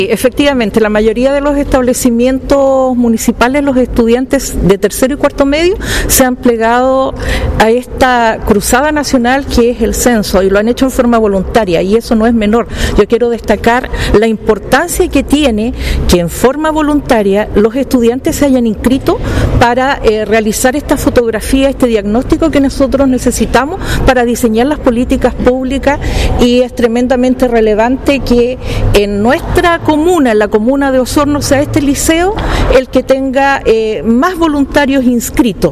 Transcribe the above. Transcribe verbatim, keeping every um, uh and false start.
Efectivamente, la mayoría de los establecimientos municipales, los estudiantes de tercero y cuarto medio, se han plegado a esta cruzada nacional que es el censo y lo han hecho en forma voluntaria y eso no es menor. Yo quiero destacar la importancia que tiene que en forma voluntaria los estudiantes se hayan inscrito para eh, realizar esta fotografía, este diagnóstico que nosotros necesitamos para diseñar las políticas públicas y es tremendamente relevante que en nuestra comuna, en la comuna de Osorno, sea este liceo el que tenga eh, más voluntarios inscritos.